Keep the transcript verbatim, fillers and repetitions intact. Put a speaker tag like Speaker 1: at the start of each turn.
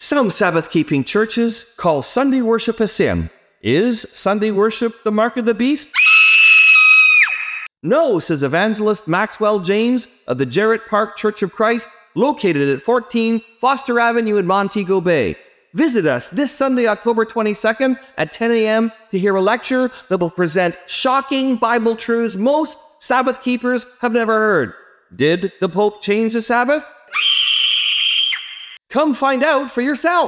Speaker 1: Some Sabbath-keeping churches call Sunday worship a sin. Is Sunday worship the mark of the beast? No, says evangelist Maxwell James of the Jarrett Park Church of Christ, located at fourteen Foster Avenue in Montego Bay. Visit us this Sunday, October twenty-second at ten a.m. to hear a lecture that will present shocking Bible truths most Sabbath keepers have never heard. Did the Pope change the Sabbath? Come find out for yourself.